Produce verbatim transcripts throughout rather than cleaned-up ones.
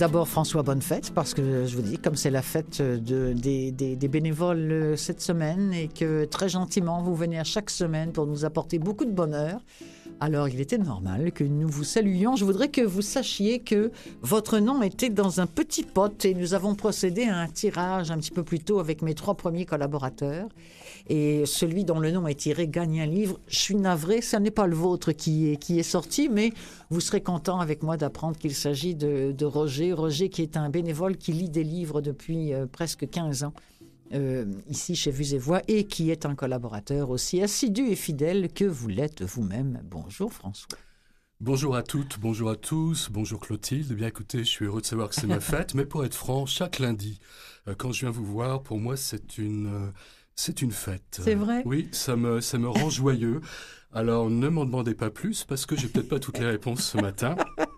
d'abord, François, bonne fête, parce que je vous dis, comme c'est la fête de, des, des, des bénévoles cette semaine et que très gentiment, vous venez à chaque semaine pour nous apporter beaucoup de bonheur, alors il était normal que nous vous saluions. Je voudrais que vous sachiez que votre nom était dans un petit pot et nous avons procédé à un tirage un petit peu plus tôt avec mes trois premiers collaborateurs. Et celui dont le nom est tiré gagne un livre. Je suis navrée, ce n'est pas le vôtre qui est, qui est sorti, mais vous serez content avec moi d'apprendre qu'il s'agit de, de Roger. Roger qui est un bénévole qui lit des livres depuis euh, presque quinze ans. Euh, ici chez Vues et Voix, et qui est un collaborateur aussi assidu et fidèle que vous l'êtes vous-même. Bonjour François. Bonjour à toutes, bonjour à tous, bonjour Clotilde. Eh bien écoutez, je suis heureux de savoir que c'est ma fête, mais pour être franc, chaque lundi, euh, quand je viens vous voir, pour moi c'est une, euh, c'est une fête. C'est vrai ? euh, Oui, ça me, ça me rend joyeux. Alors ne m'en demandez pas plus, parce que j'ai peut-être pas toutes les réponses ce matin.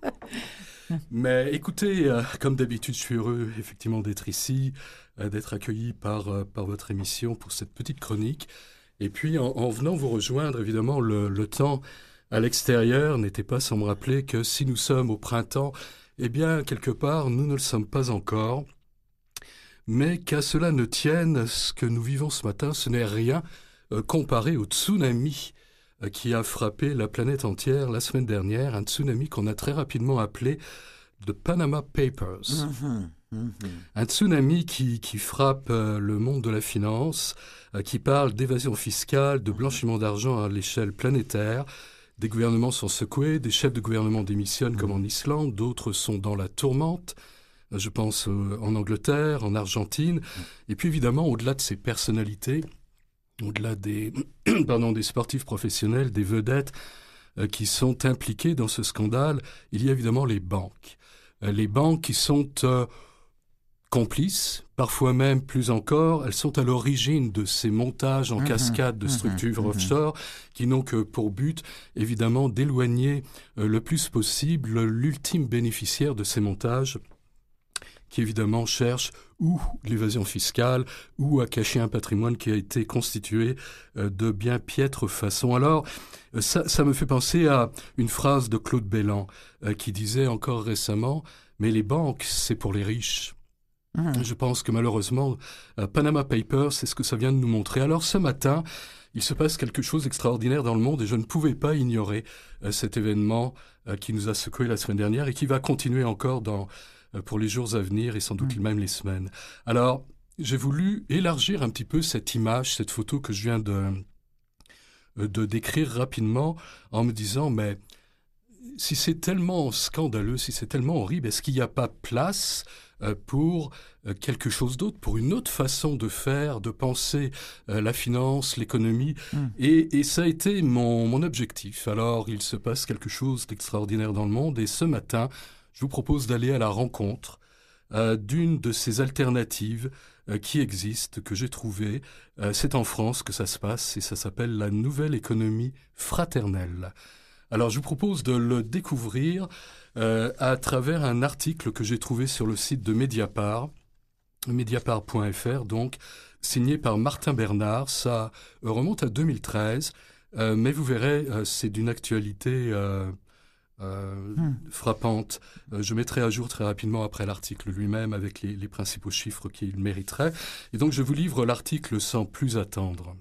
Mais écoutez, euh, comme d'habitude, je suis heureux effectivement d'être ici, euh, d'être accueilli par, euh, par votre émission pour cette petite chronique. Et puis en, en venant vous rejoindre, évidemment, le, le temps à l'extérieur n'était pas sans me rappeler que si nous sommes au printemps, eh bien, quelque part, nous ne le sommes pas encore. Mais qu'à cela ne tienne, ce que nous vivons ce matin, ce n'est rien euh, comparé au tsunami qui a frappé la planète entière la semaine dernière, un tsunami qu'on a très rapidement appelé The Panama Papers. Mmh, mmh. Un tsunami qui, qui frappe euh, le monde de la finance, euh, qui parle d'évasion fiscale, de blanchiment d'argent à l'échelle planétaire. Des gouvernements sont secoués, des chefs de gouvernement démissionnent comme en Islande, d'autres sont dans la tourmente. Euh, je pense euh, en Angleterre, en Argentine. Et puis évidemment, au-delà de ces personnalités, au-delà des, pardon, des sportifs professionnels, des vedettes euh, qui sont impliqués dans ce scandale, il y a évidemment les banques. Euh, les banques qui sont euh, complices, parfois même plus encore, elles sont à l'origine de ces montages en Mmh, cascade de mmh, structures mmh. offshore qui n'ont que pour but, évidemment, d'éloigner euh, le plus possible l'ultime bénéficiaire de ces montages, qui évidemment cherche ou l'évasion fiscale ou à cacher un patrimoine qui a été constitué euh, de bien piètre façon. Alors, euh, ça, ça me fait penser à une phrase de Claude Belland euh, qui disait encore récemment « Mais les banques, c'est pour les riches ». Mmh. Je pense que malheureusement, euh, Panama Papers, c'est ce que ça vient de nous montrer. Alors ce matin, il se passe quelque chose d'extraordinaire dans le monde et je ne pouvais pas ignorer euh, cet événement euh, qui nous a secoué la semaine dernière et qui va continuer encore dans pour les jours à venir et sans doute même les semaines. Alors, j'ai voulu élargir un petit peu cette image, cette photo que je viens de, de décrire rapidement en me disant, mais si c'est tellement scandaleux, si c'est tellement horrible, est-ce qu'il n'y a pas place euh, pour euh, quelque chose d'autre, pour une autre façon de faire, de penser euh, la finance, l'économie Mm. et, et ça a été mon, mon objectif. Alors, il se passe quelque chose d'extraordinaire dans le monde et ce matin, je vous propose d'aller à la rencontre euh, d'une de ces alternatives euh, qui existent, que j'ai trouvées. Euh, c'est en France que ça se passe et ça s'appelle la nouvelle économie fraternelle. Alors, je vous propose de le découvrir euh, à travers un article que j'ai trouvé sur le site de Mediapart, mediapart point f r, donc, signé par Martin Bernard. Ça euh, remonte à deux mille treize, euh, mais vous verrez, euh, c'est d'une actualité euh, euh, Hmm. frappante. Euh, je mettrai à jour très rapidement après l'article lui-même avec les, les principaux chiffres qu'il mériterait. Et donc, je vous livre l'article sans plus attendre.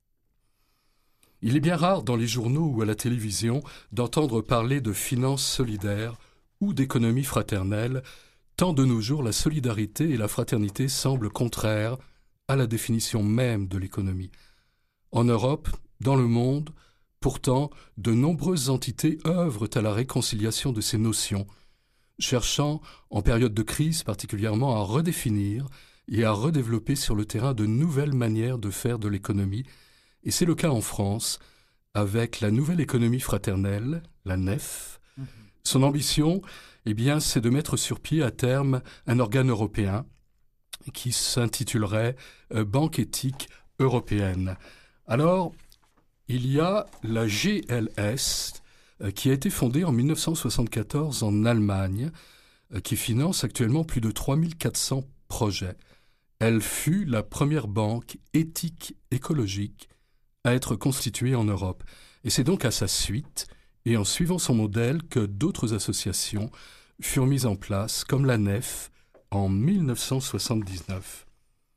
Il est bien rare dans les journaux ou à la télévision d'entendre parler de finances solidaires ou d'économie fraternelle, tant de nos jours la solidarité et la fraternité semblent contraires à la définition même de l'économie. En Europe, dans le monde, pourtant, de nombreuses entités œuvrent à la réconciliation de ces notions, cherchant, en période de crise particulièrement, à redéfinir et à redévelopper sur le terrain de nouvelles manières de faire de l'économie. Et c'est le cas en France, avec la nouvelle économie fraternelle, la N E F. Mmh. Son ambition, eh bien, c'est de mettre sur pied à terme un organe européen qui s'intitulerait euh, Banque éthique européenne. Alors, il y a la G L S euh, qui a été fondée en mille neuf cent soixante-quatorze en Allemagne, euh, qui finance actuellement plus de trois mille quatre cents projets. Elle fut la première banque éthique écologique à être constituée en Europe. Et c'est donc à sa suite, et en suivant son modèle, que d'autres associations furent mises en place, comme la nef, en mille neuf cent soixante-dix-neuf.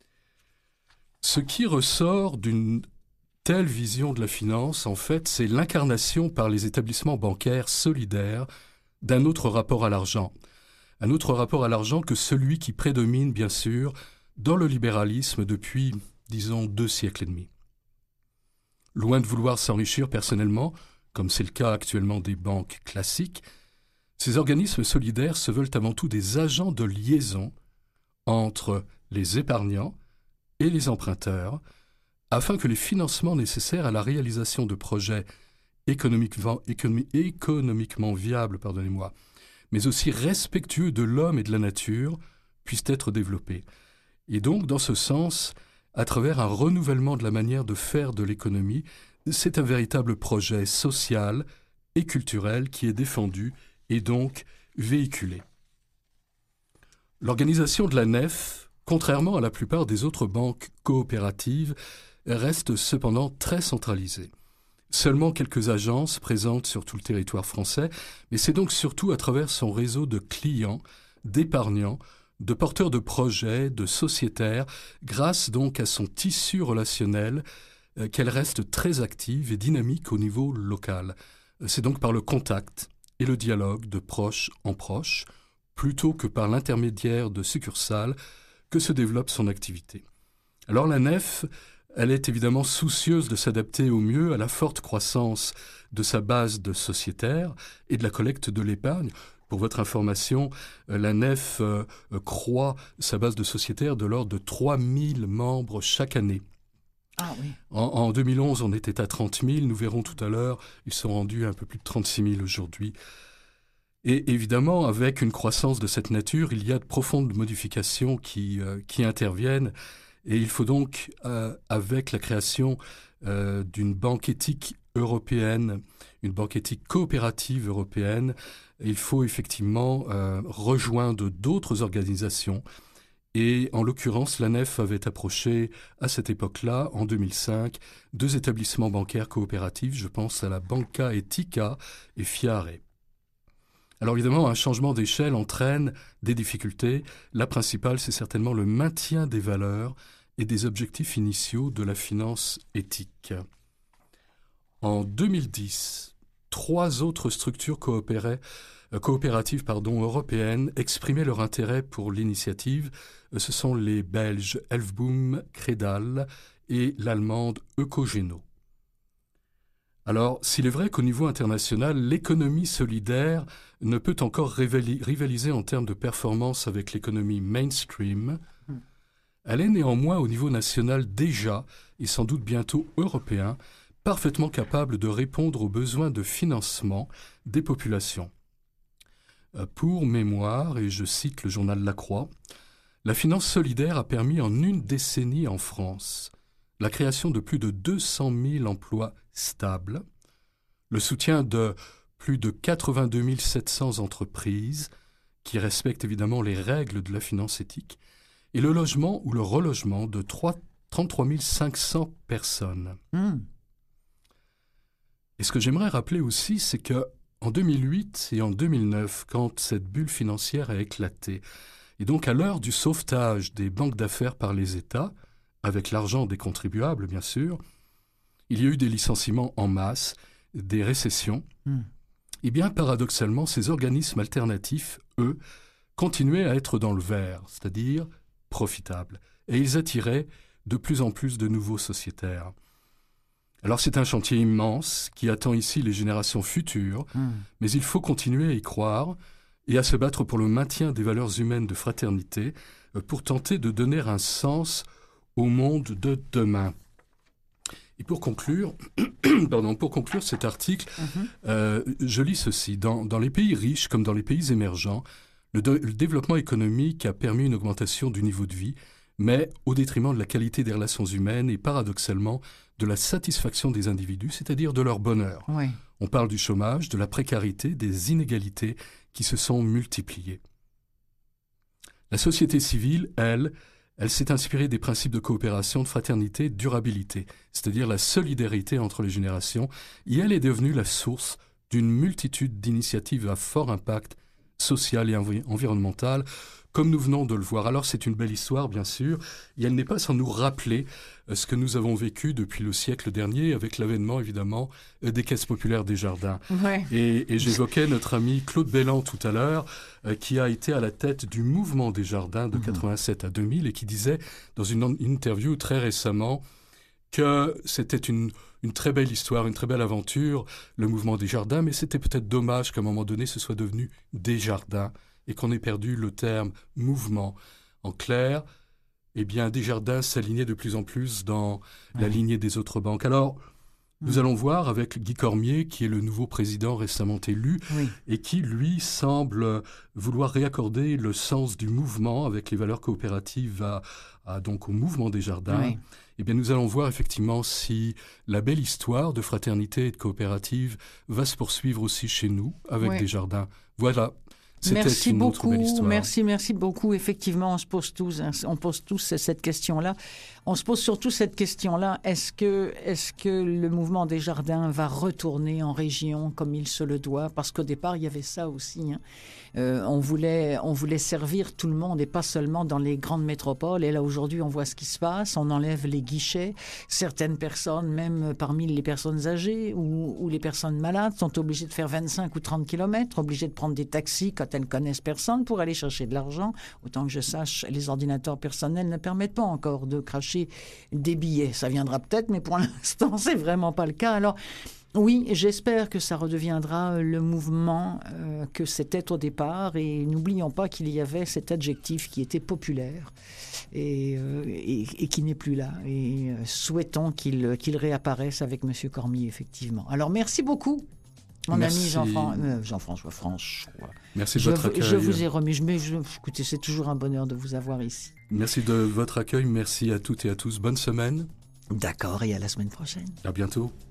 Ce qui ressort d'une telle vision de la finance, en fait, c'est l'incarnation par les établissements bancaires solidaires d'un autre rapport à l'argent. Un autre rapport à l'argent que celui qui prédomine, bien sûr, dans le libéralisme depuis, disons, deux siècles et demi. Loin de vouloir s'enrichir personnellement, comme c'est le cas actuellement des banques classiques, ces organismes solidaires se veulent avant tout des agents de liaison entre les épargnants et les emprunteurs, afin que les financements nécessaires à la réalisation de projets économiquement, économi, économiquement viables, pardonnez-moi, mais aussi respectueux de l'homme et de la nature, puissent être développés. Et donc, dans ce sens, à travers un renouvellement de la manière de faire de l'économie, c'est un véritable projet social et culturel qui est défendu et donc véhiculé. L'organisation de la nef, contrairement à la plupart des autres banques coopératives, reste cependant très centralisée. Seulement quelques agences présentes sur tout le territoire français, mais c'est donc surtout à travers son réseau de clients, d'épargnants, de porteurs de projets, de sociétaires, grâce donc à son tissu relationnel, euh, qu'elle reste très active et dynamique au niveau local. C'est donc par le contact et le dialogue de proche en proche, plutôt que par l'intermédiaire de succursales, que se développe son activité. Alors la nef, elle est évidemment soucieuse de s'adapter au mieux à la forte croissance de sa base de sociétaires et de la collecte de l'épargne. Pour votre information, la nef euh, croît sa base de sociétaires de l'ordre de trois mille membres chaque année. Ah oui. En, en deux mille onze, on était à trente mille. Nous verrons tout à l'heure, ils sont rendus à un peu plus de trente-six mille aujourd'hui. Et évidemment, avec une croissance de cette nature, il y a de profondes modifications qui, euh, qui interviennent. Et il faut donc, euh, avec la création euh, d'une banque éthique européenne, une banque éthique coopérative européenne, il faut effectivement euh, rejoindre d'autres organisations. Et en l'occurrence, la nef avait approché à cette époque-là, en deux mille cinq, deux établissements bancaires coopératifs. Je pense à la Banca Etica et Fiare. Alors évidemment, un changement d'échelle entraîne des difficultés. La principale, c'est certainement le maintien des valeurs et des objectifs initiaux de la finance éthique. En deux mille dix, trois autres structures coopéraient, euh, coopératives pardon, européennes exprimaient leur intérêt pour l'initiative. Ce sont les Belges Elfboom Credal et l'Allemande Ecogeno. Alors, s'il est vrai qu'au niveau international, l'économie solidaire ne peut encore rivaliser en termes de performance avec l'économie mainstream, mmh. elle est néanmoins au niveau national déjà, et sans doute bientôt européen, parfaitement capable de répondre aux besoins de financement des populations. Pour mémoire, et je cite le journal La Croix, la finance solidaire a permis en une décennie en France la création de plus de deux cent mille emplois stables, le soutien de plus de quatre-vingt-deux mille sept cents entreprises qui respectent évidemment les règles de la finance éthique, et le logement ou le relogement de trente-trois mille cinq cents personnes. Mmh. Et ce que j'aimerais rappeler aussi, c'est que en deux mille huit et en deux mille neuf, quand cette bulle financière a éclaté, et donc à l'heure du sauvetage des banques d'affaires par les États, avec l'argent des contribuables bien sûr, il y a eu des licenciements en masse, des récessions. Mmh. Et bien paradoxalement, ces organismes alternatifs, eux, continuaient à être dans le vert, c'est-à-dire profitables, et ils attiraient de plus en plus de nouveaux sociétaires. Alors c'est un chantier immense qui attend ici les générations futures, mmh. mais il faut continuer à y croire et à se battre pour le maintien des valeurs humaines de fraternité pour tenter de donner un sens au monde de demain. Et pour conclure, pardon, pour conclure cet article, mmh. euh, je lis ceci. Dans, dans les pays riches comme dans les pays émergents, le, de, le développement économique a permis une augmentation du niveau de vie, mais au détriment de la qualité des relations humaines et paradoxalement de la satisfaction des individus, c'est-à-dire de leur bonheur. Oui. On parle du chômage, de la précarité, des inégalités qui se sont multipliées. La société civile, elle, elle s'est inspirée des principes de coopération, de fraternité, de durabilité, c'est-à-dire la solidarité entre les générations, et elle est devenue la source d'une multitude d'initiatives à fort impact sociale et envi- environnementale, comme nous venons de le voir. Alors c'est une belle histoire, bien sûr, et elle n'est pas sans nous rappeler euh, ce que nous avons vécu depuis le siècle dernier, avec l'avènement, évidemment, euh, des caisses populaires Desjardins. Ouais. Et, et j'évoquais notre ami Claude Belland tout à l'heure, euh, qui a été à la tête du mouvement Desjardins de quatre-vingt-sept à deux mille, et qui disait, dans une en- interview très récemment, que c'était une, une très belle histoire, une très belle aventure, le mouvement Desjardins, mais c'était peut-être dommage qu'à un moment donné, ce soit devenu Desjardins, et qu'on ait perdu le terme mouvement. En clair, eh bien, Desjardins s'alignait de plus en plus dans Ouais. la lignée des autres banques. Alors, nous Mm. allons voir avec Guy Cormier, qui est le nouveau président récemment élu, Oui. et qui, lui, semble vouloir réaccorder le sens du mouvement avec les valeurs coopératives à, à, donc au mouvement Desjardins. Oui. Eh bien, nous allons voir effectivement si la belle histoire de fraternité et de coopérative va se poursuivre aussi chez nous avec Oui. Desjardins. Voilà. C'était Merci une autre beaucoup, belle histoire. merci, merci beaucoup. Effectivement, on se pose tous, hein, on pose tous cette question-là. On se pose surtout cette question-là. Est-ce que, est-ce que le mouvement Desjardins va retourner en région comme il se le doit? Parce qu'au départ, il y avait ça aussi. Hein. Euh, on voulait, on voulait servir tout le monde et pas seulement dans les grandes métropoles. Et là, aujourd'hui, on voit ce qui se passe. On enlève les guichets. Certaines personnes, même parmi les personnes âgées ou, ou les personnes malades, sont obligées de faire vingt-cinq ou trente kilomètres, obligées de prendre des taxis quand elles connaissent personne pour aller chercher de l'argent. Autant que je sache, les ordinateurs personnels ne permettent pas encore de cracher des billets. Ça viendra peut-être, mais pour l'instant, c'est vraiment pas le cas. Alors, oui, j'espère que ça redeviendra le mouvement euh, que c'était au départ. Et n'oublions pas qu'il y avait cet adjectif qui était populaire et, euh, et, et qui n'est plus là. Et euh, souhaitons qu'il, qu'il réapparaisse avec M. Cormier, effectivement. Alors, merci beaucoup. Mon Merci. ami Jean-Fran- euh, Jean-François François. Merci de Je, votre accueil. je vous ai remis. Je, mais je, écoutez, c'est toujours un bonheur de vous avoir ici. Merci de votre accueil. Merci à toutes et à tous. Bonne semaine. D'accord, et à la semaine prochaine. À bientôt.